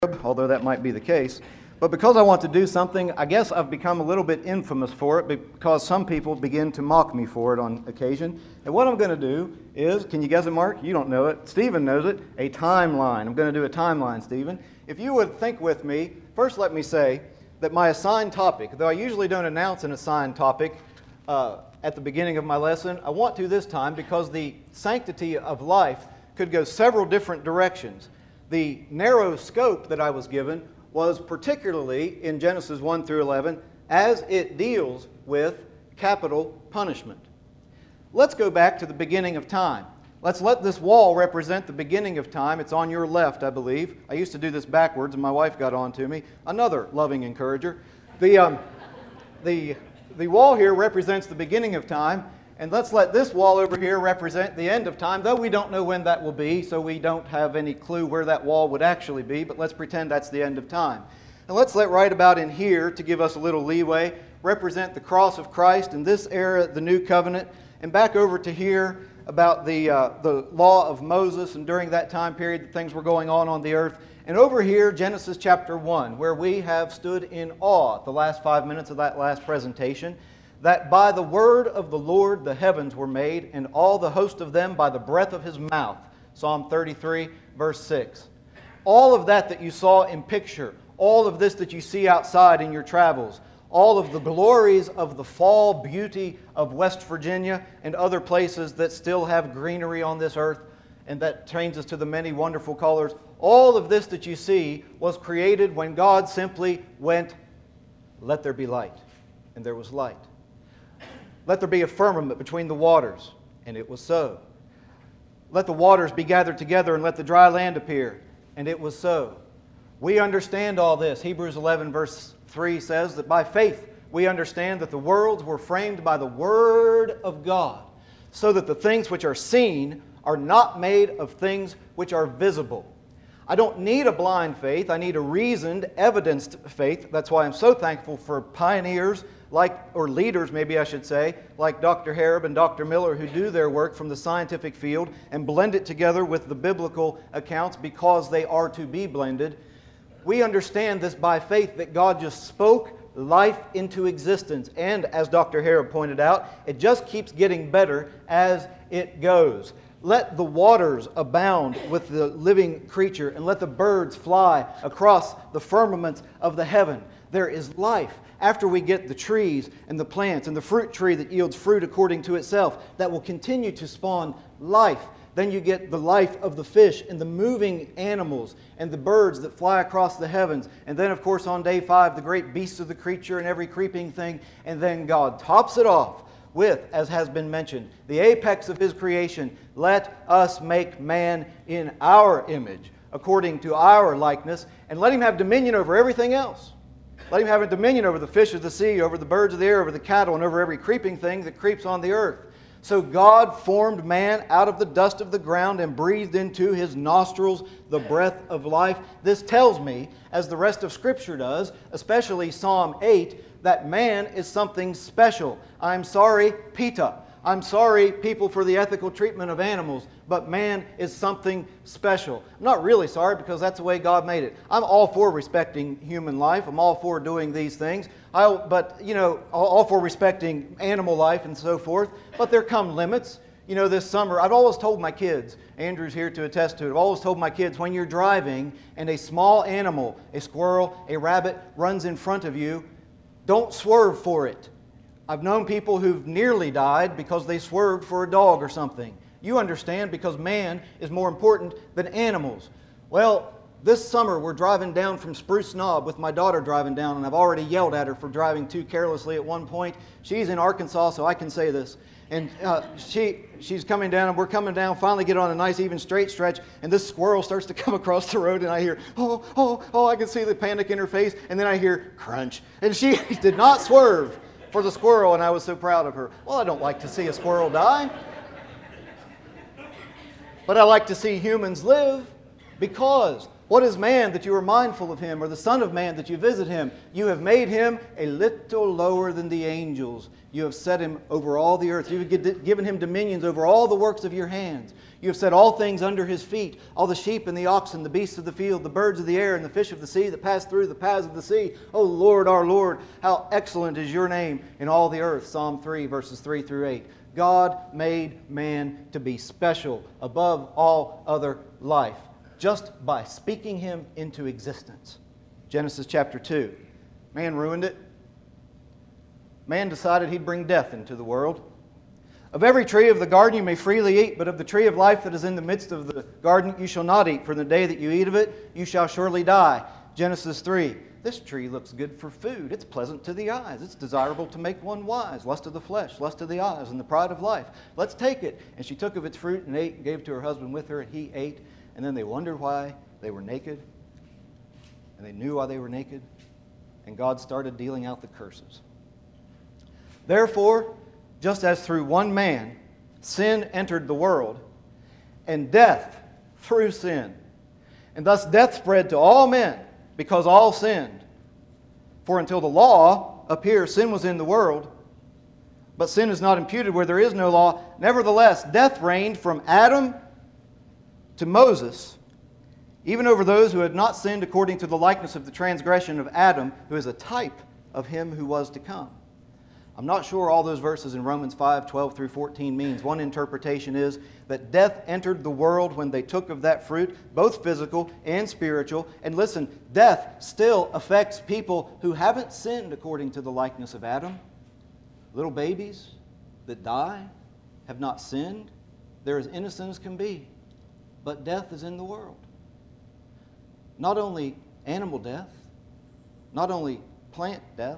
although that might be the case. But because I want to do something, I guess I've become a little bit infamous for it because some people begin to mock me for it on occasion. And what I'm going to do is, can you guess it, Mark? You don't know it. Stephen knows it. A timeline. I'm going to do a timeline, Stephen. If you would think with me, first let me say that my assigned topic, though I usually don't announce an assigned topic at the beginning of my lesson, I want to this time because the sanctity of life could go several different directions. The narrow scope that I was given was particularly in Genesis 1 through 11 as it deals with capital punishment. Let's go back to the beginning of time. Let's let this wall represent the beginning of time. It's on your left, I believe. I used to do this backwards and my wife got on to me. Another loving encourager. The wall here represents the beginning of time, and let's let this wall over here represent the end of time, though we don't know when that will be, so we don't have any clue where that wall would actually be, but let's pretend that's the end of time. And let's let right about in here, to give us a little leeway, represent the cross of Christ, in this era, the New Covenant, and back over to here about the law of Moses, and during that time period, things were going on the earth. And over here, Genesis chapter 1, where we have stood in awe the last 5 minutes of that last presentation, that by the word of the Lord the heavens were made, and all the host of them by the breath of His mouth. Psalm 33, verse 6. All of that you saw in picture, all of this that you see outside in your travels, all of the glories of the fall beauty of West Virginia and other places that still have greenery on this earth, and that trains us to the many wonderful colors, all of this that you see was created when God simply went, "Let there be light," and there was light. Let there be a firmament between the waters, and it was so. Let the waters be gathered together, and let the dry land appear, and it was so. We understand all this. Hebrews 11 verse 3 says that by faith we understand that the worlds were framed by the Word of God, so that the things which are seen are not made of things which are visible. I don't need a blind faith. I need a reasoned, evidenced faith. That's why I'm so thankful for pioneers or leaders, maybe I should say, like Dr. Harab and Dr. Miller, who do their work from the scientific field and blend it together with the biblical accounts because they are to be blended. We understand this by faith, that God just spoke life into existence. And as Dr. Harab pointed out, it just keeps getting better as it goes. Let the waters abound with the living creature, and let the birds fly across the firmaments of the heaven. There is life. After we get the trees and the plants and the fruit tree that yields fruit according to itself, that will continue to spawn life. Then you get the life of the fish and the moving animals and the birds that fly across the heavens. And then, of course, on day 5, the great beasts of the creature and every creeping thing. And then God tops it off with, as has been mentioned, the apex of His creation. Let us make man in our image, according to our likeness, and let him have dominion over everything else. Let him have a dominion over the fish of the sea, over the birds of the air, over the cattle, and over every creeping thing that creeps on the earth. So God formed man out of the dust of the ground and breathed into his nostrils the breath of life. This tells me, as the rest of Scripture does, especially Psalm 8, that man is something special. I'm sorry, PETA. I'm sorry, people, for the ethical treatment of animals, but man is something special. I'm not really sorry because that's the way God made it. I'm all for respecting human life. I'm all for doing these things. All for respecting animal life and so forth. But there come limits. You know, this summer, I've always told my kids, Andrew's here to attest to it, I've always told my kids, when you're driving and a small animal, a squirrel, a rabbit, runs in front of you, don't swerve for it. I've known people who've nearly died because they swerved for a dog or something. You understand, because man is more important than animals. Well, this summer we're driving down from Spruce Knob with my daughter driving down, and I've already yelled at her for driving too carelessly at one point. She's in Arkansas, so I can say this. And she's coming down, and we're coming down, finally get on a nice even straight stretch, and this squirrel starts to come across the road, and I hear, oh, I can see the panic in her face, and then I hear crunch. And she did not swerve for the squirrel, and I was so proud of her. Well, I don't like to see a squirrel die, but I like to see humans live, because What is man that you are mindful of him, or the son of man that you visit him? You have made him a little lower than the angels. You have set him over all the earth. You have given him dominions over all the works of your hands. You have set all things under his feet, all the sheep and the oxen, the beasts of the field, the birds of the air, and the fish of the sea that pass through the paths of the sea. O Lord, our Lord, how excellent is your name in all the earth. Psalm 3, verses 3 through 8. God made man to be special above all other life, just by speaking him into existence. Genesis chapter 2. Man ruined it. Man decided he'd bring death into the world. Of every tree of the garden you may freely eat, but of the tree of life that is in the midst of the garden you shall not eat, for in the day that you eat of it you shall surely die. Genesis 3. This tree looks good for food. It's pleasant to the eyes. It's desirable to make one wise. Lust of the flesh, lust of the eyes, and the pride of life. Let's take it. And she took of its fruit and ate and gave to her husband with her, and he ate. And then they wondered why they were naked. And they knew why they were naked. And God started dealing out the curses. Therefore, just as through one man sin entered the world, and death through sin, and thus death spread to all men, because all sinned. For until the law appears, sin was in the world, but sin is not imputed where there is no law. Nevertheless, death reigned from Adam to Moses, even over those who had not sinned according to the likeness of the transgression of Adam, who is a type of him who was to come. I'm not sure all those verses in Romans 5, 12 through 14 means. One interpretation is that death entered the world when they took of that fruit, both physical and spiritual. And listen, death still affects people who haven't sinned according to the likeness of Adam. Little babies that die have not sinned. They're as innocent as can be. But death is in the world. Not only animal death, not only plant death,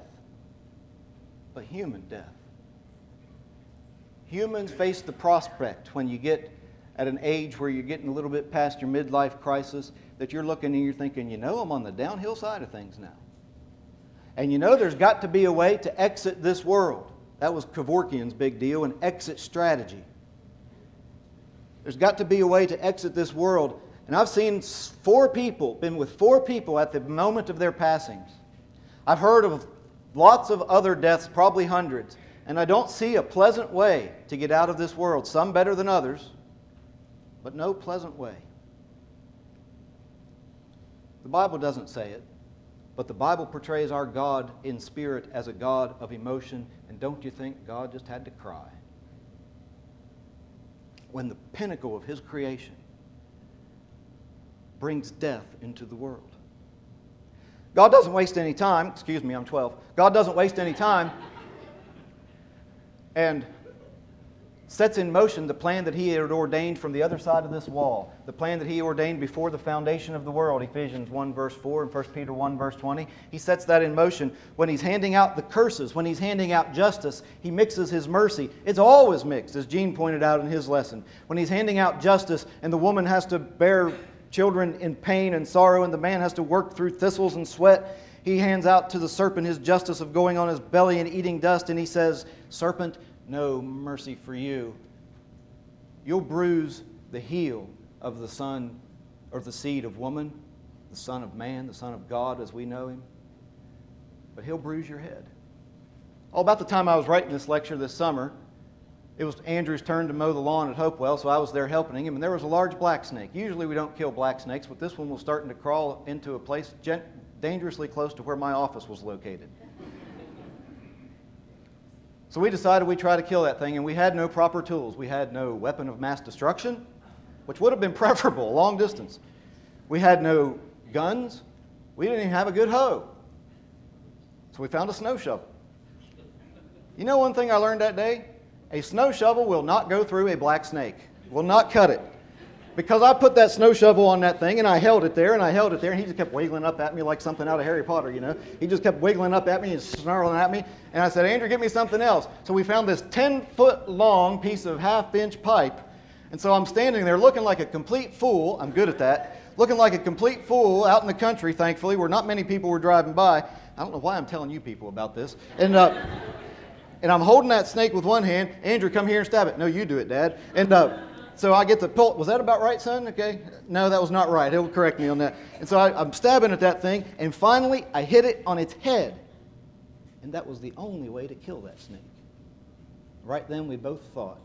but human death. Humans face the prospect when you get at an age where you're getting a little bit past your midlife crisis that you're looking and you're thinking, you know, I'm on the downhill side of things now. And you know there's got to be a way to exit this world. That was Kevorkian's big deal, an exit strategy. There's got to be a way to exit this world. And I've seen been with four people at the moment of their passings. I've heard of lots of other deaths, probably hundreds, and I don't see a pleasant way to get out of this world. Some better than others, but no pleasant way. The Bible doesn't say it, but the Bible portrays our God in spirit as a God of emotion, and don't you think God just had to cry when the pinnacle of His creation brings death into the world? God doesn't waste any time. Excuse me, I'm 12. God doesn't waste any time and sets in motion the plan that He had ordained from the other side of this wall, the plan that He ordained before the foundation of the world, Ephesians 1 verse 4 and 1 Peter 1 verse 20. He sets that in motion when He's handing out the curses, when He's handing out justice. He mixes His mercy. It's always mixed, as Gene pointed out in his lesson. When He's handing out justice and the woman has to bear children in pain and sorrow, and the man has to work through thistles and sweat, He hands out to the serpent His justice of going on his belly and eating dust, and He says, "Serpent, no mercy for you. You'll bruise the heel of the son, or the seed of woman, the Son of Man, the Son of God as we know Him, but He'll bruise your head." All about the time I was writing this lecture this summer, it was Andrew's turn to mow the lawn at Hopewell, so I was there helping him, and there was a large black snake. Usually we don't kill black snakes, but this one was starting to crawl into a place dangerously close to where my office was located. So we decided we'd try to kill that thing, and we had no proper tools. We had no weapon of mass destruction, which would have been preferable, long distance. We had no guns. We didn't even have a good hoe. So we found a snow shovel. You know one thing I learned that day? A snow shovel will not go through a black snake, will not cut it. Because I put that snow shovel on that thing, and I held it there, and he just kept wiggling up at me like something out of Harry Potter, you know. He just kept wiggling up at me and snarling at me, and I said, "Andrew, get me something else." So we found this 10-foot long piece of half-inch pipe, and so I'm standing there looking like a complete fool. I'm good at that. Looking like a complete fool out in the country, thankfully, where not many people were driving by. I don't know why I'm telling you people about this. And I'm holding that snake with one hand. "Andrew, come here and stab it." "No, you do it, Dad." And So I get to pull. Was that about right, son? Okay. No, that was not right. He'll correct me on that. And so I'm stabbing at that thing, and finally I hit it on its head. And that was the only way to kill that snake. Right then we both thought,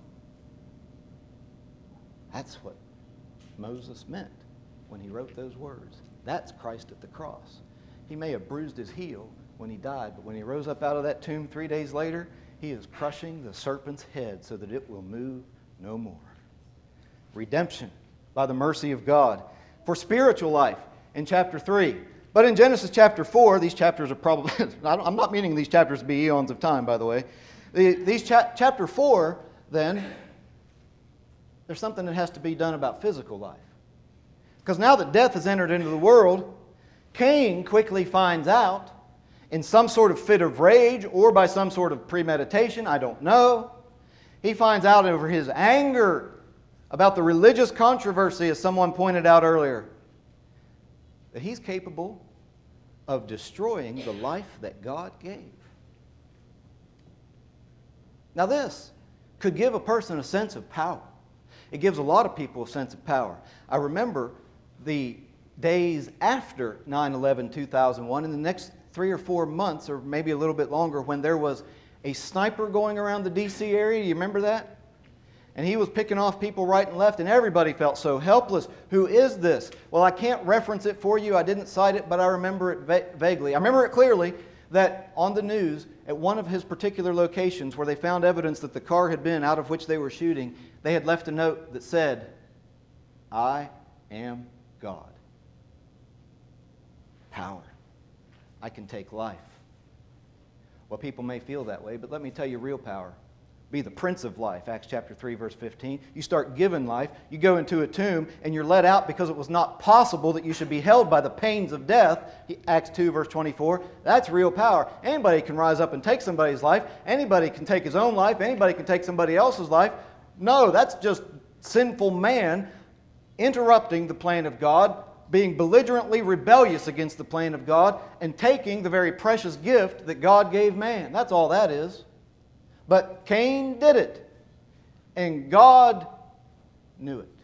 that's what Moses meant when he wrote those words. That's Christ at the cross. He may have bruised his heel when he died, but when he rose up out of that tomb 3 days later, he is crushing the serpent's head so that it will move no more. Redemption by the mercy of God for spiritual life in chapter 3. But in Genesis chapter 4, these chapters are probably, I'm not meaning these chapters to be eons of time, by the way. Chapter 4, then, there's something that has to be done about physical life. Because now that death has entered into the world, Cain quickly finds out, in some sort of fit of rage or by some sort of premeditation, I don't know, he finds out over his anger about the religious controversy, as someone pointed out earlier, that he's capable of destroying the life that God gave. Now this could give a person a sense of power. It gives a lot of people a sense of power. I remember the days after 9/11/2001, in the next 3 or 4 months, or maybe a little bit longer, when there was a sniper going around the D.C. area. Do you remember that? And he was picking off people right and left, and everybody felt so helpless. Who is this? Well, I can't reference it for you. I didn't cite it, but I remember it vaguely. I remember it clearly that on the news, at one of his particular locations where they found evidence that the car had been out of which they were shooting, they had left a note that said, "I am God." Power. I can take life. Well, people may feel that way, but let me tell you real power. Be the Prince of Life, Acts chapter 3, verse 15. You start giving life. You go into a tomb, and you're let out because it was not possible that you should be held by the pains of death. Acts 2, verse 24. That's real power. Anybody can rise up and take somebody's life. Anybody can take his own life. Anybody can take somebody else's life. No, that's just sinful man interrupting the plan of God, being belligerently rebellious against the plan of God, and taking the very precious gift that God gave man. That's all that is. But Cain did it, and God knew it.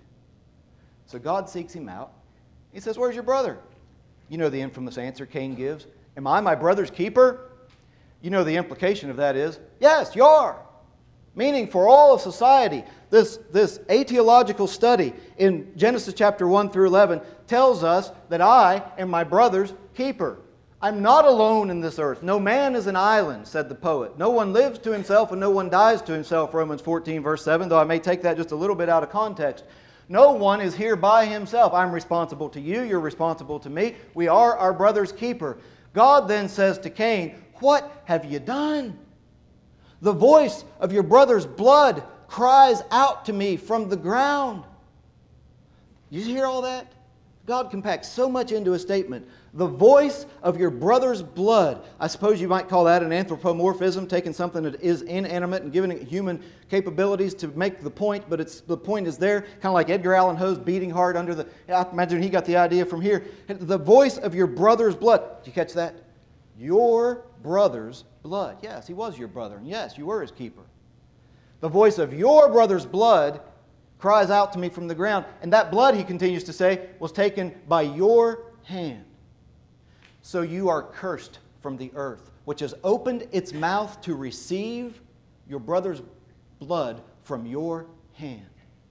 So God seeks him out. He says, "Where's your brother?" You know the infamous answer Cain gives. "Am I my brother's keeper?" You know the implication of that is, yes, you are. Meaning for all of society, this atheological study in Genesis chapter 1 through 11 tells us that I am my brother's keeper. I'm not alone in this earth. No man is an island, said the poet. No one lives to himself and no one dies to himself, Romans 14, verse 7, though I may take that just a little bit out of context. No one is here by himself. I'm responsible to you. You're responsible to me. We are our brother's keeper. God then says to Cain, "What have you done? The voice of your brother's blood cries out to me from the ground." You hear all that? God can pack so much into a statement. The voice of your brother's blood. I suppose you might call that an anthropomorphism, taking something that is inanimate and giving it human capabilities to make the point, but the point is there, kind of like Edgar Allan Poe's beating heart under the... I imagine he got the idea from here. The voice of your brother's blood. Did you catch that? Your brother's blood. Yes, he was your brother, and yes, you were his keeper. The voice of your brother's blood cries out to me from the ground. And that blood, he continues to say, was taken by your hand. So you are cursed from the earth, which has opened its mouth to receive your brother's blood from your hand.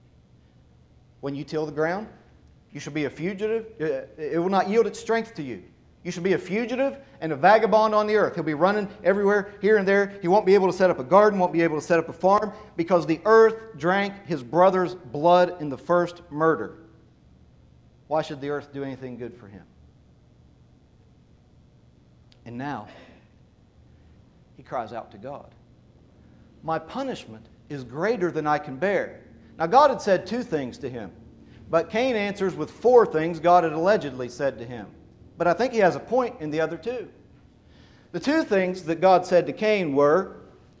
When you till the ground, you shall be a fugitive. It will not yield its strength to you. You shall be a fugitive and a vagabond on the earth. He'll be running everywhere, here and there. He won't be able to set up a garden, won't be able to set up a farm, because the earth drank his brother's blood in the first murder. Why should the earth do anything good for him? And now, he cries out to God. My punishment is greater than I can bear. Now, God had said 2 things to him, but Cain answers with 4 things God had allegedly said to him. But I think he has a point in the other 2. The 2 things that God said to Cain were,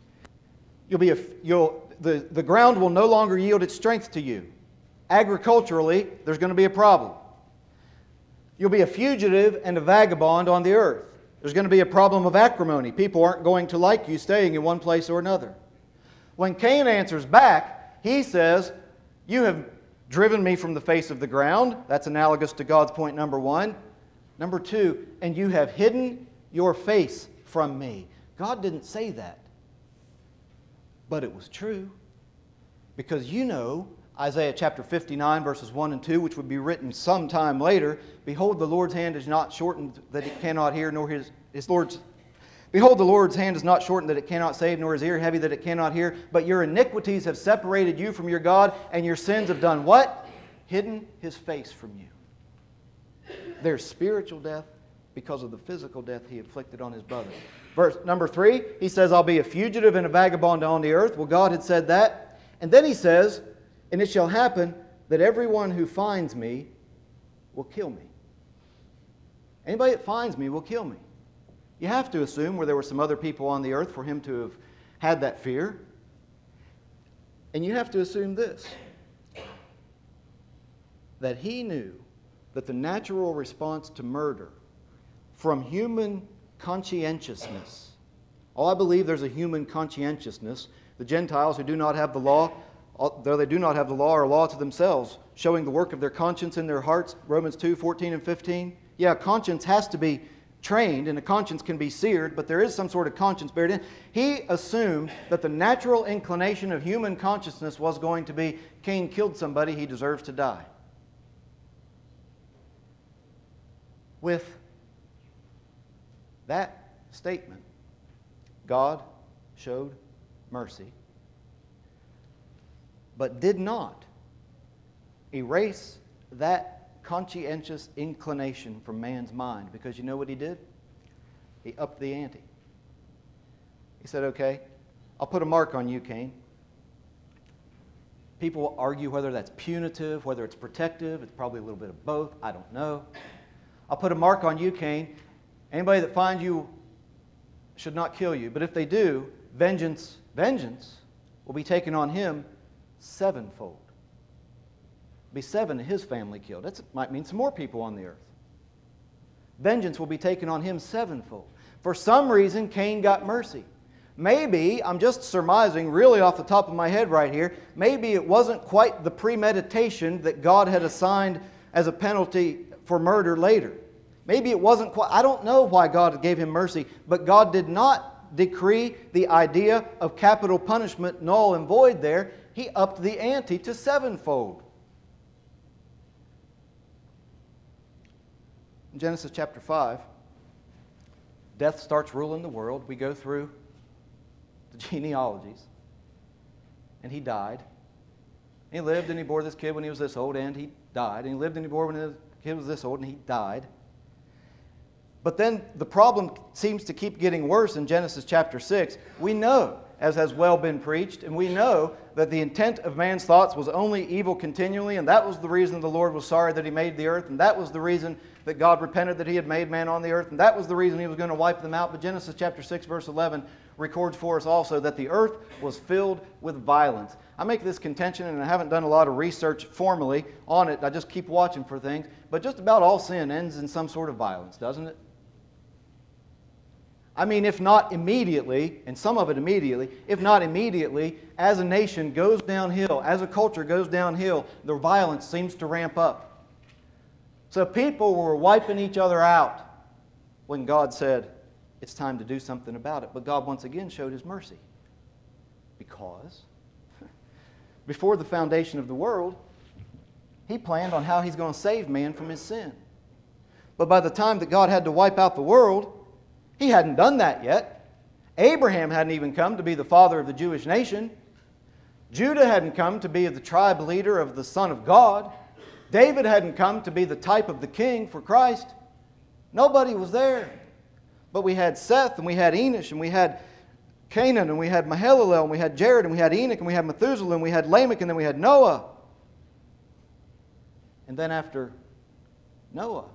the ground will no longer yield its strength to you. Agriculturally, there's going to be a problem. You'll be a fugitive and a vagabond on the earth. There's going to be a problem of acrimony. People aren't going to like you staying in one place or another. When Cain answers back, he says, You have driven me from the face of the ground. That's analogous to God's point number 1. Number 2, and you have hidden your face from me. God didn't say that. But it was true. Because you know, Isaiah chapter 59, verses 1 and 2, which would be written sometime later, behold, the Lord's hand is not shortened that it cannot hear, nor his Lord's... Behold, the Lord's hand is not shortened that it cannot save, nor his ear heavy that it cannot hear. But your iniquities have separated you from your God, and your sins have done what? Hidden his face from you. There's spiritual death because of the physical death he inflicted on his brother. Verse number 3, he says, I'll be a fugitive and a vagabond on the earth. Well, God had said that. And then he says, and it shall happen that everyone who finds me will kill me. Anybody that finds me will kill me. You have to assume where there were some other people on the earth for him to have had that fear. And you have to assume this, that he knew that the natural response to murder from human conscientiousness, I believe there's a human conscientiousness. The Gentiles who do not have the law, though they do not have the law, are a law to themselves, showing the work of their conscience in their hearts, Romans 2, 14 and 15. Yeah, conscience has to be trained, and a conscience can be seared, but there is some sort of conscience buried in. He assumed that the natural inclination of human consciousness was going to be, Cain killed somebody, he deserves to die. With that statement, God showed mercy, but did not erase that conscientious inclination from man's mind, because you know what he did? He upped the ante. He said, okay, I'll put a mark on you, Cain. People will argue whether that's punitive, whether it's protective. It's probably a little bit of both. I don't know. I'll put a mark on you, Cain. Anybody that finds you should not kill you. But if they do, vengeance will be taken on him sevenfold. Be 7 of his family killed. That might mean some more people on the earth. Vengeance will be taken on him sevenfold. For some reason, Cain got mercy. Maybe, I'm just surmising really off the top of my head right here, maybe it wasn't quite the premeditation that God had assigned as a penalty for murder later. Maybe it wasn't quite, I don't know why God gave him mercy, but God did not decree the idea of capital punishment null and void there. He upped the ante to sevenfold. In Genesis chapter 5, death starts ruling the world. We go through the genealogies. And he died. He lived and he bore this kid when he was this old, and he died. And he lived and he bore when the kid was this old, and he died. But then the problem seems to keep getting worse in Genesis chapter 6. We know, as has well been preached, and we know that the intent of man's thoughts was only evil continually, and that was the reason the Lord was sorry that he made the earth, and that was the reason that God repented that he had made man on the earth, and that was the reason he was going to wipe them out. But Genesis chapter 6, verse 11 records for us also that the earth was filled with violence. I make this contention, and I haven't done a lot of research formally on it. I just keep watching for things. But just about all sin ends in some sort of violence, doesn't it? I mean, if not immediately, and some of it immediately, if not immediately, as a nation goes downhill, as a culture goes downhill, the violence seems to ramp up. So people were wiping each other out when God said, it's time to do something about it. But God once again showed his mercy. Because before the foundation of the world, he planned on how he's going to save man from his sin. But by the time that God had to wipe out the world, he hadn't done that yet. Abraham hadn't even come to be the father of the Jewish nation. Judah hadn't come to be the tribe leader of the Son of God. David hadn't come to be the type of the king for Christ. Nobody was there. But we had Seth, and we had Enosh, and we had Canaan, and we had Mahalalel, and we had Jared, and we had Enoch, and we had Methuselah, and we had Lamech, and then we had Noah. And then after Noah,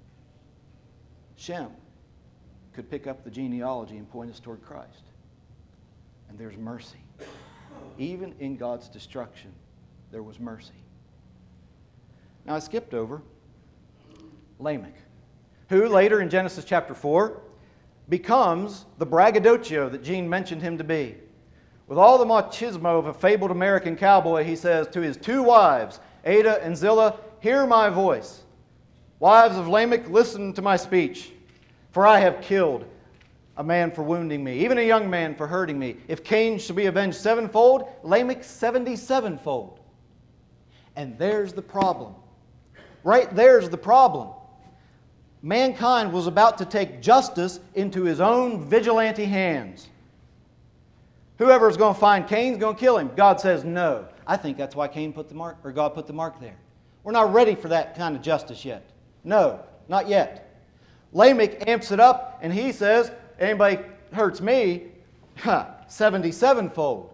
Shem could pick up the genealogy and point us toward Christ. And there's mercy. Even in God's destruction, there was mercy. Now I skipped over Lamech, who later in Genesis chapter 4 becomes the braggadocio that Gene mentioned him to be. With all the machismo of a fabled American cowboy, he says to his two wives, Ada and Zillah, "Hear my voice. Wives of Lamech, listen to my speech. For I have killed a man for wounding me, even a young man for hurting me. If Cain shall be avenged sevenfold, Lamech 77-fold. And there's the problem. Right there's the problem. Mankind was about to take justice into his own vigilante hands. Whoever's going to find Cain's going to kill him. God says no. I think that's why Cain put the mark, or God put the mark there. We're not ready for that kind of justice yet. No, not yet. Lamech amps it up, and he says, anybody hurts me, 77-fold.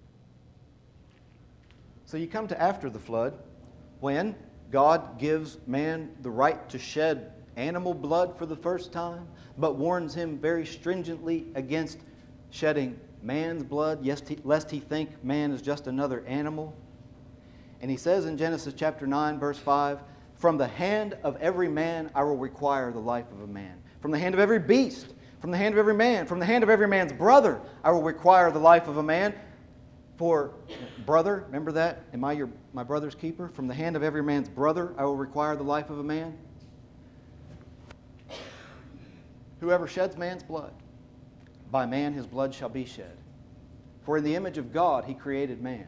So you come to after the flood, when God gives man the right to shed animal blood for the first time, but warns him very stringently against shedding man's blood, lest he think man is just another animal. And he says in Genesis chapter 9, verse 5, "From the hand of every man I will require the life of a man. From the hand of every beast, from the hand of every man, from the hand of every man's brother I will require the life of a man." For brother, remember that? Am I my brother's keeper? From the hand of every man's brother I will require the life of a man. Whoever sheds man's blood, by man his blood shall be shed. For in the image of God he created man.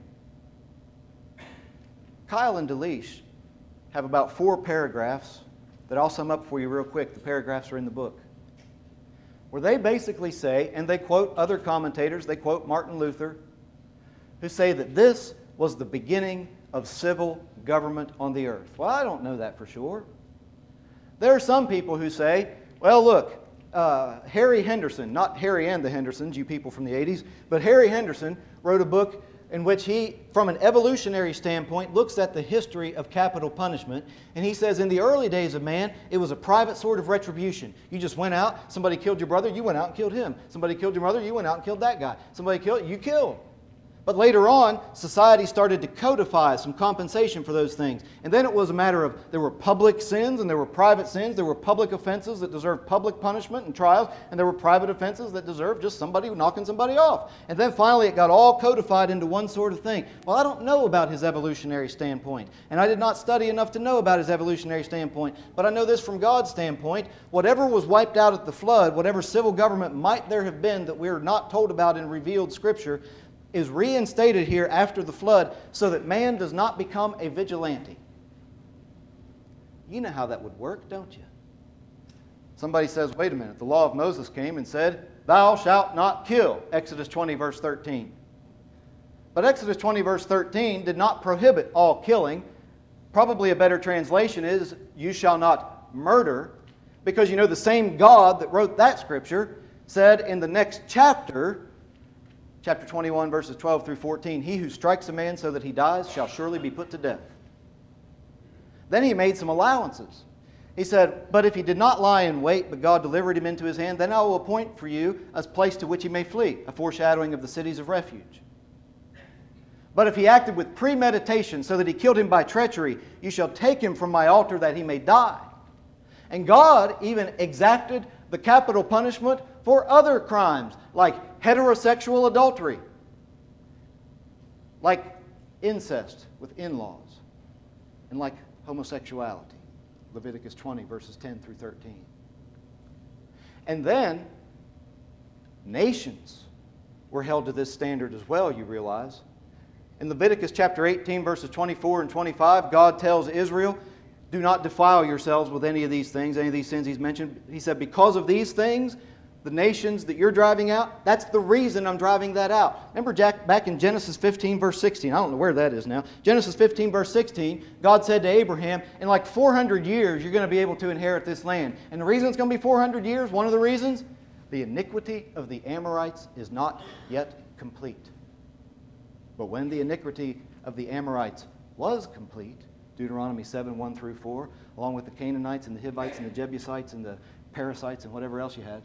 Kyle and Delish have about 4 paragraphs that I'll sum up for you real quick. The paragraphs are in the book. Where they basically say, and they quote other commentators, they quote Martin Luther, who say that this was the beginning of civil government on the earth. Well, I don't know that for sure. There are some people who say, well, look, Harry Henderson, not Harry and the Hendersons, you people from the 80s, but Harry Henderson wrote a book in which he, from an evolutionary standpoint, looks at the history of capital punishment. And he says in the early days of man, it was a private sort of retribution. You just went out, somebody killed your brother, you went out and killed him. Somebody killed your mother, you went out and killed that guy. Somebody killed, you killed. But later on, society started to codify some compensation for those things. And then it was a matter of there were public sins and there were private sins. There were public offenses that deserved public punishment and trials. And there were private offenses that deserved just somebody knocking somebody off. And then finally it got all codified into one sort of thing. Well, I don't know about his evolutionary standpoint. And I did not study enough to know about his evolutionary standpoint. But I know this from God's standpoint. Whatever was wiped out at the flood, whatever civil government might there have been that we're not told about in revealed Scripture, is reinstated here after the flood so that man does not become a vigilante. You know how that would work, don't you? Somebody says, wait a minute, the law of Moses came and said, thou shalt not kill, Exodus 20, verse 13. But Exodus 20, verse 13 did not prohibit all killing. Probably a better translation is, you shall not murder, because you know the same God that wrote that scripture said in the next chapter, Chapter 21, verses 12 through 14, he who strikes a man so that he dies shall surely be put to death. Then he made some allowances. He said, but if he did not lie in wait, but God delivered him into his hand, then I will appoint for you a place to which he may flee, a foreshadowing of the cities of refuge. But if he acted with premeditation so that he killed him by treachery, you shall take him from my altar that he may die. And God even exacted the capital punishment for other crimes, like heterosexual adultery, like incest with in-laws, and like homosexuality. Leviticus 20, verses 10 through 13. And then, nations were held to this standard as well, you realize. In Leviticus chapter 18, verses 24 and 25, God tells Israel, do not defile yourselves with any of these things, any of these sins he's mentioned. He said, because of these things, the nations that you're driving out, that's the reason I'm driving that out. Remember, Jack, back in Genesis 15, verse 16, I don't know where that is now. Genesis 15, verse 16, God said to Abraham, in like 400 years, you're going to be able to inherit this land. And the reason it's going to be 400 years, one of the reasons, the iniquity of the Amorites is not yet complete. But when the iniquity of the Amorites was complete, Deuteronomy 7, 1 through 4, along with the Canaanites and the Hivites and the Jebusites and the Perizzites and whatever else you had,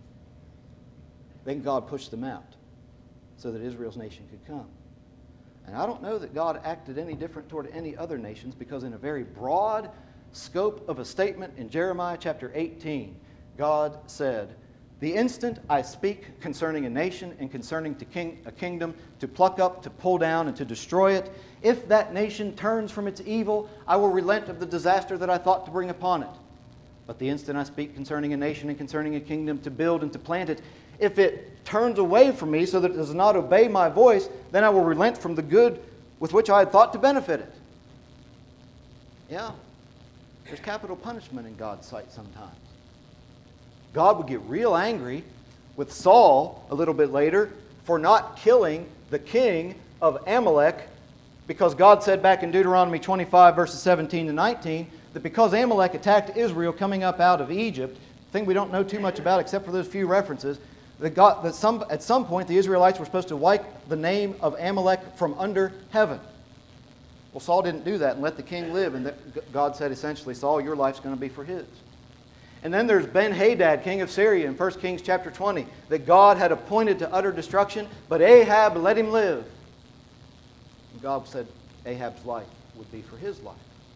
then God pushed them out so that Israel's nation could come. And I don't know that God acted any different toward any other nations, because in a very broad scope of a statement in Jeremiah chapter 18, God said The instant I speak concerning a nation and concerning a kingdom, to pluck up, to pull down, and to destroy it, if that nation turns from its evil, I will relent of the disaster that I thought to bring upon it. But the instant I speak concerning a nation and concerning a kingdom, to build and to plant it, if it turns away from me so that it does not obey my voice, then I will relent from the good with which I had thought to benefit it. Yeah, there's capital punishment in God's sight sometimes. God would get real angry with Saul a little bit later for not killing the king of Amalek, because God said back in Deuteronomy 25 verses 17 to 19 that because Amalek attacked Israel coming up out of Egypt, a thing we don't know too much about except for those few references, that at some point the Israelites were supposed to wipe the name of Amalek from under heaven. Well, Saul didn't do that and let the king live, and God said essentially, Saul, your life's going to be for his. And then there's Ben-Hadad, king of Syria, in 1 Kings chapter 20, that God had appointed to utter destruction, but Ahab let him live. And God said Ahab's life would be for his life.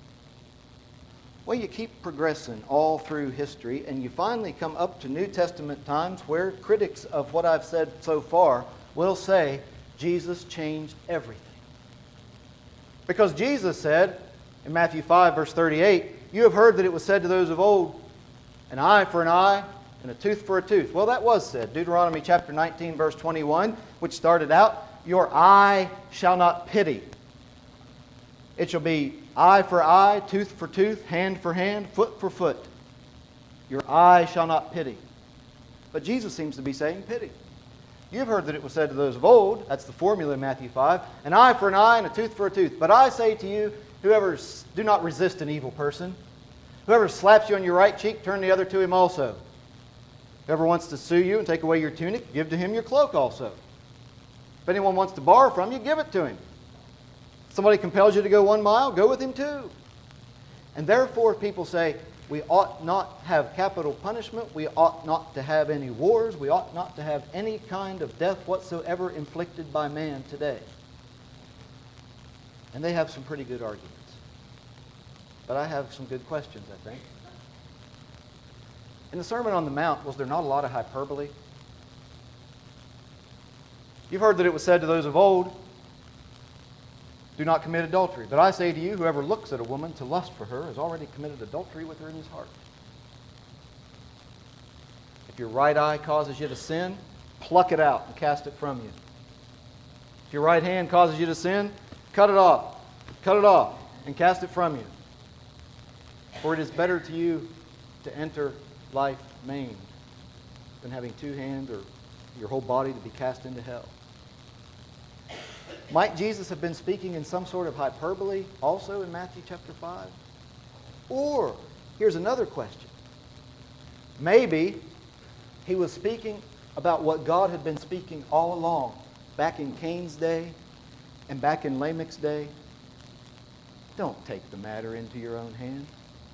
Well, you keep progressing all through history, and you finally come up to New Testament times where critics of what I've said so far will say Jesus changed everything. Because Jesus said in Matthew 5, verse 38, you have heard that it was said to those of old, an eye for an eye and a tooth for a tooth. Well, that was said. Deuteronomy chapter 19, verse 21, which started out, your eye shall not pity. It shall be eye for eye, tooth for tooth, hand for hand, foot for foot. Your eye shall not pity. But Jesus seems to be saying pity. You've heard that it was said to those of old, that's the formula in Matthew 5, an eye for an eye and a tooth for a tooth. But I say to you, do not resist an evil person. Whoever slaps you on your right cheek, turn the other to him also. Whoever wants to sue you and take away your tunic, give to him your cloak also. If anyone wants to borrow from you, give it to him. If somebody compels you to go 1 mile, go with him too. And therefore people say, we ought not have capital punishment, we ought not to have any wars, we ought not to have any kind of death whatsoever inflicted by man today. And they have some pretty good arguments. But I have some good questions, I think. In the Sermon on the Mount, was there not a lot of hyperbole? You've heard that it was said to those of old, do not commit adultery. But I say to you, whoever looks at a woman to lust for her has already committed adultery with her in his heart. If your right eye causes you to sin, pluck it out and cast it from you. If your right hand causes you to sin, cut it off and cast it from you. For it is better to you to enter life maimed than having 2 hands or your whole body to be cast into hell. Might Jesus have been speaking in some sort of hyperbole also in Matthew chapter 5? Or, here's another question. Maybe he was speaking about what God had been speaking all along, back in Cain's day and back in Lamech's day. Don't take the matter into your own hands.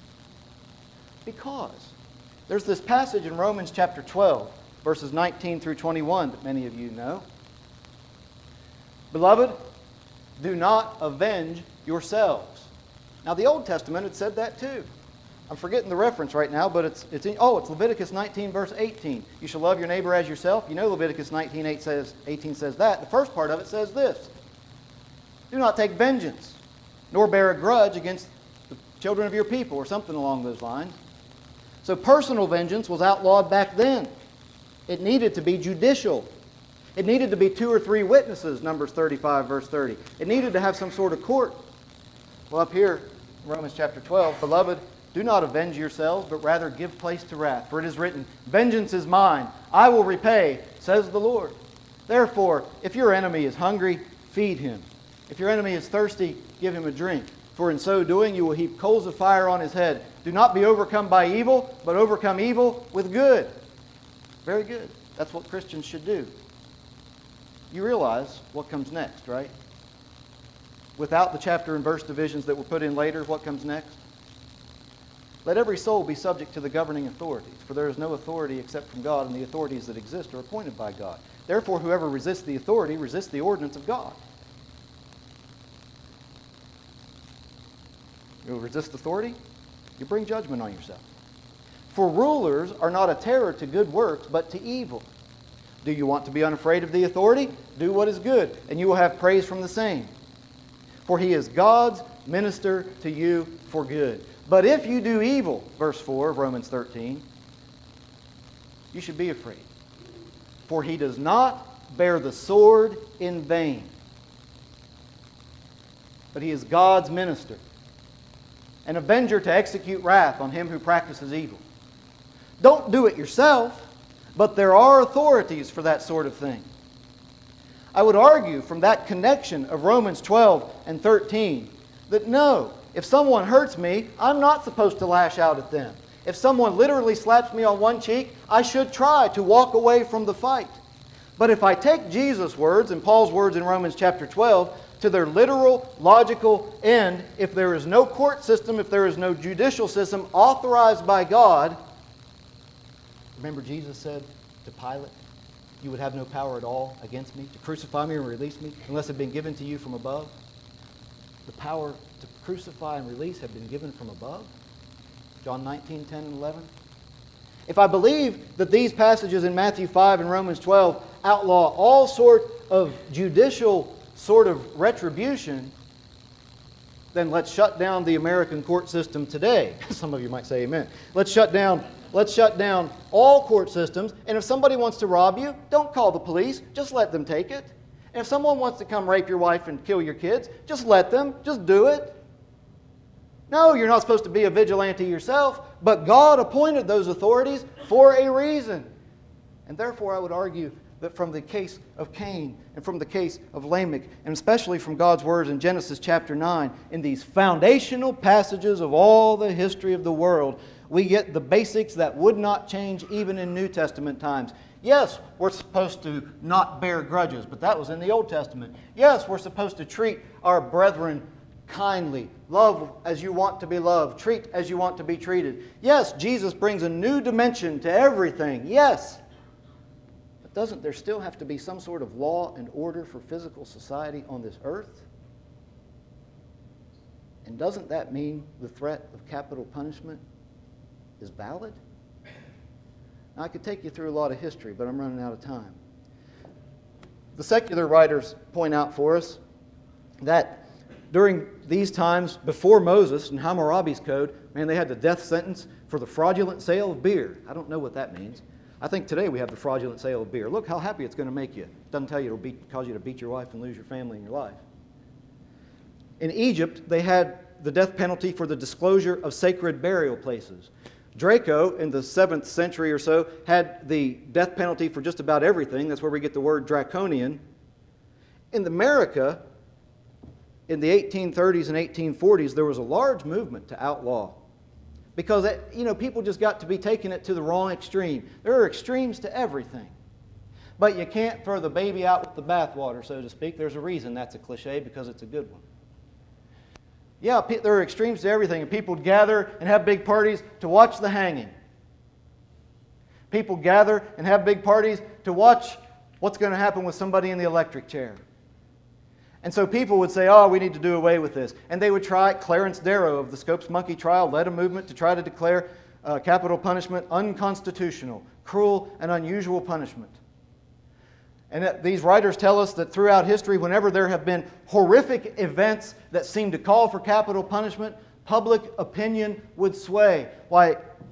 Because there's this passage in Romans chapter 12, verses 19 through 21 that many of you know. Beloved, do not avenge yourselves. Now the Old Testament had said that too. I'm forgetting the reference right now, but it's Leviticus 19 verse 18. You shall love your neighbor as yourself. You know Leviticus 19:18 says that. The first part of it says this. Do not take vengeance, nor bear a grudge against the children of your people, or something along those lines. So personal vengeance was outlawed back then. It needed to be judicial. It needed to be 2 or 3 witnesses, Numbers 35, verse 30. It needed to have some sort of court. Well, up here, Romans chapter 12, beloved, do not avenge yourselves, but rather give place to wrath. For it is written, vengeance is mine, I will repay, says the Lord. Therefore, if your enemy is hungry, feed him. If your enemy is thirsty, give him a drink. For in so doing, you will heap coals of fire on his head. Do not be overcome by evil, but overcome evil with good. Very good. That's what Christians should do. You realize what comes next, right? Without the chapter and verse divisions that were put in later, what comes next? Let every soul be subject to the governing authorities, for there is no authority except from God, and the authorities that exist are appointed by God. Therefore, whoever resists the authority resists the ordinance of God. You resist authority, you bring judgment on yourself. For rulers are not a terror to good works, but to evil. Do you want to be unafraid of the authority? Do what is good, and you will have praise from the same. For he is God's minister to you for good. But if you do evil, verse 4 of Romans 13, you should be afraid. For he does not bear the sword in vain, but he is God's minister, an avenger to execute wrath on him who practices evil. Don't do it yourself, but there are authorities for that sort of thing. I would argue from that connection of Romans 12 and 13 that no, if someone hurts me, I'm not supposed to lash out at them. If someone literally slaps me on one cheek, I should try to walk away from the fight. But if I take Jesus' words and Paul's words in Romans chapter 12 to their literal, logical end, if there is no court system, if there is no judicial system authorized by God, remember Jesus said to Pilate, you would have no power at all against me, to crucify me and release me, unless it had been given to you from above. The power to crucify and release had been given from above. John 19, 10 and 11. If I believe that these passages in Matthew 5 and Romans 12 outlaw all sort of judicial sort of retribution, then let's shut down the American court system today. Some of you might say amen. Let's shut down all court systems, and if somebody wants to rob you, don't call the police, just let them take it. And if someone wants to come rape your wife and kill your kids, just let them, just do it. No, you're not supposed to be a vigilante yourself, but God appointed those authorities for a reason. And therefore I would argue that from the case of Cain and from the case of Lamech, and especially from God's words in Genesis chapter 9, in these foundational passages of all the history of the world, we get the basics that would not change even in New Testament times. Yes, we're supposed to not bear grudges, but that was in the Old Testament. Yes, we're supposed to treat our brethren kindly. Love as you want to be loved. Treat as you want to be treated. Yes, Jesus brings a new dimension to everything. Yes. But doesn't there still have to be some sort of law and order for physical society on this earth? And doesn't that mean the threat of capital punishment is valid? Now, I could take you through a lot of history, but I'm running out of time. The secular writers point out for us that during these times before Moses and Hammurabi's code, man, they had the death sentence for the fraudulent sale of beer. I don't know what that means. I think today we have the fraudulent sale of beer. Look how happy it's going to make you. It doesn't tell you it'll cause you to beat your wife and lose your family and your life. In Egypt, they had the death penalty for the disclosure of sacred burial places. Draco, in the 7th century or so, had the death penalty for just about everything. That's where we get the word draconian. In America, in the 1830s and 1840s, there was a large movement to outlaw. Because, people just got to be taking it to the wrong extreme. There are extremes to everything. But you can't throw the baby out with the bathwater, so to speak. There's a reason that's a cliche, because it's a good one. Yeah, there are extremes to everything. And people gather and have big parties to watch the hanging. People gather and have big parties to watch what's going to happen with somebody in the electric chair. And so people would say, oh, we need to do away with this. And they would try. Clarence Darrow of the Scopes Monkey trial led a movement to try to declare capital punishment unconstitutional, cruel and unusual punishment. And these writers tell us that throughout history, whenever there have been horrific events that seem to call for capital punishment, public opinion would sway. Why,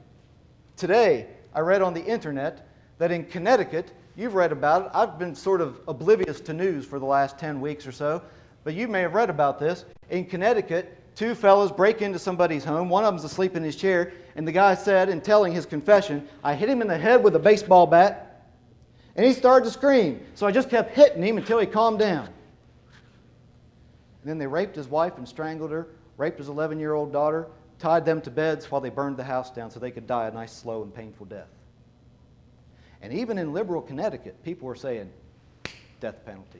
today I read on the internet that in Connecticut, you've read about it. I've been sort of oblivious to news for the last 10 weeks or so, but you may have read about this. In Connecticut, two fellas break into somebody's home. One of them's asleep in his chair, and the guy said, in telling his confession, I hit him in the head with a baseball bat, and he started to scream. So I just kept hitting him until he calmed down. And then they raped his wife and strangled her, raped his 11-year-old daughter, tied them to beds while they burned the house down so they could die a nice, slow, and painful death. And even in liberal Connecticut, people were saying, death penalty.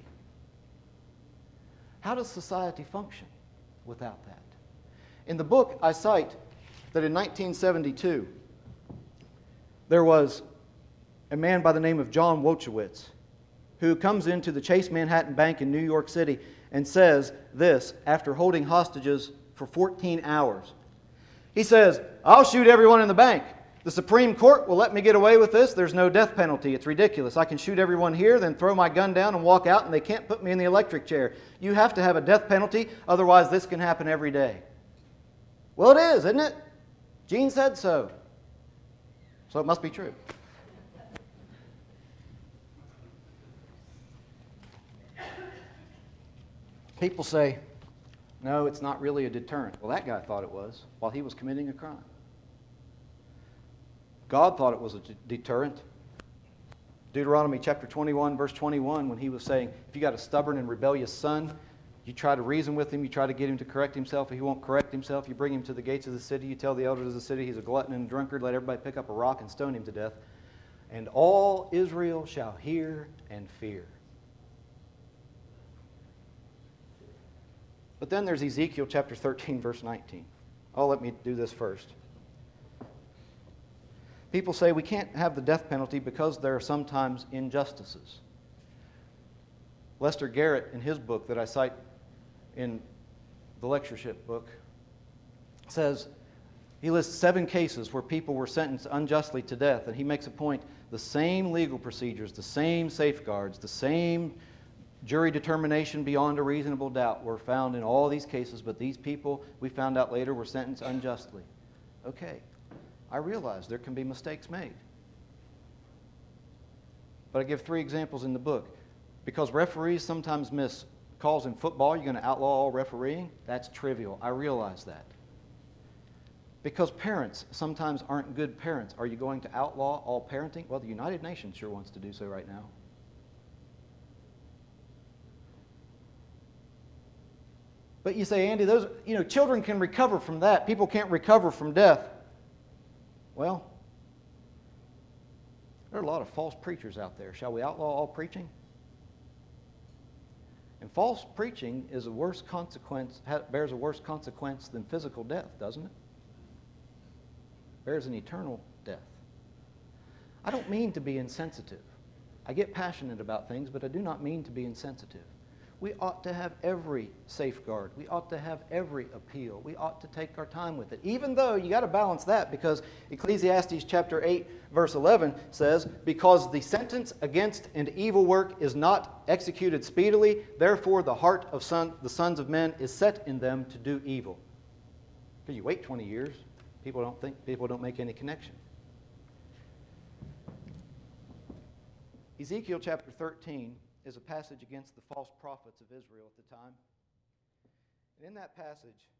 How does society function without that? In the book, I cite that in 1972, there was a man by the name of John Wolchowitz who comes into the Chase Manhattan Bank in New York City and says this after holding hostages for 14 hours. He says, I'll shoot everyone in the bank. The Supreme Court will let me get away with this. There's no death penalty. It's ridiculous. I can shoot everyone here, then throw my gun down and walk out, and they can't put me in the electric chair. You have to have a death penalty, otherwise this can happen every day. Well, it is, isn't it? Gene said so. So it must be true. People say, no, it's not really a deterrent. Well, that guy thought it was while he was committing a crime. God thought it was a deterrent. Deuteronomy chapter 21, verse 21, when he was saying, if you got a stubborn and rebellious son, you try to reason with him, you try to get him to correct himself. If he won't correct himself, you bring him to the gates of the city, you tell the elders of the city he's a glutton and a drunkard, let everybody pick up a rock and stone him to death. And all Israel shall hear and fear. But then there's Ezekiel chapter 13, verse 19. Oh, let me do this first. People say we can't have the death penalty because there are sometimes injustices. Lester Garrett, in his book that I cite in the lectureship book, says he lists 7 cases where people were sentenced unjustly to death, and he makes a point, the same legal procedures, the same safeguards, the same jury determination beyond a reasonable doubt were found in all these cases, but these people, we found out later, were sentenced unjustly. Okay, I realize there can be mistakes made. But I give 3 examples in the book. Because referees sometimes miss calls in football, you're going to outlaw all refereeing? That's trivial. I realize that. Because parents sometimes aren't good parents, are you going to outlaw all parenting? Well, the United Nations sure wants to do so right now. But you say, Andy, those, children can recover from that. People can't recover from death. Well, there are a lot of false preachers out there. Shall we outlaw all preaching? And false preaching is a worse consequence, bears a worse consequence than physical death, doesn't it? Bears an eternal death. I don't mean to be insensitive. I get passionate about things, but I do not mean to be insensitive. We ought to have every safeguard. We ought to have every appeal. We ought to take our time with it. Even though you got to balance that, because Ecclesiastes chapter 8 verse 11 says, because the sentence against an evil work is not executed speedily, therefore the heart of the sons of men is set in them to do evil. Because you wait 20 years, people don't make any connection. Ezekiel chapter 13 is a passage against the false prophets of Israel at the time. And in that passage,